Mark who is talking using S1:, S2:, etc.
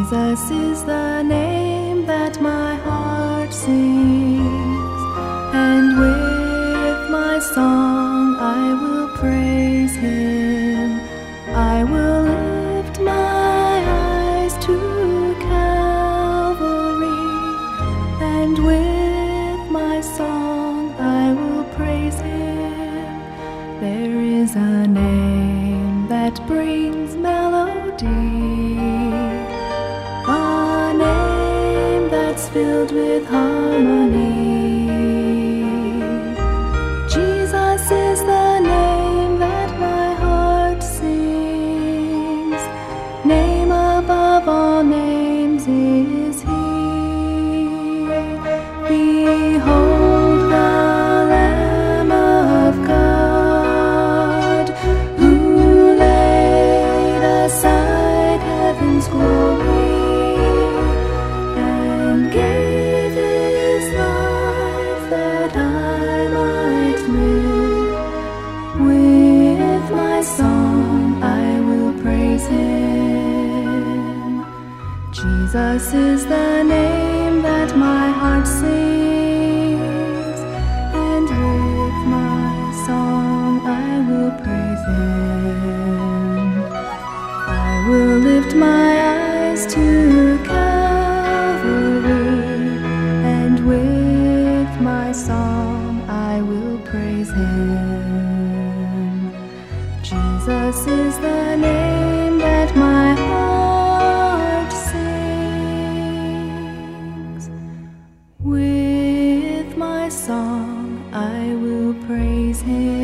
S1: Jesus is the name that my heart sings, and with my song I will praise Him. I will lift my eyes to Calvary, and with my song I will praise Him. There is a name that brings melody, a name that's filled with harmony. Jesus is the name that my heart sings. Name above all names is He. Behold the Lamb of God, who laid aside heaven's glory and gave His life that I might live. With my song I will praise Him. Jesus is the name that my heart sings, and with my song I will praise Him. I will lift my eyes to Calvary, and with my song I will praise Him. Jesus is the name that my heart sings. With my song I will praise Him.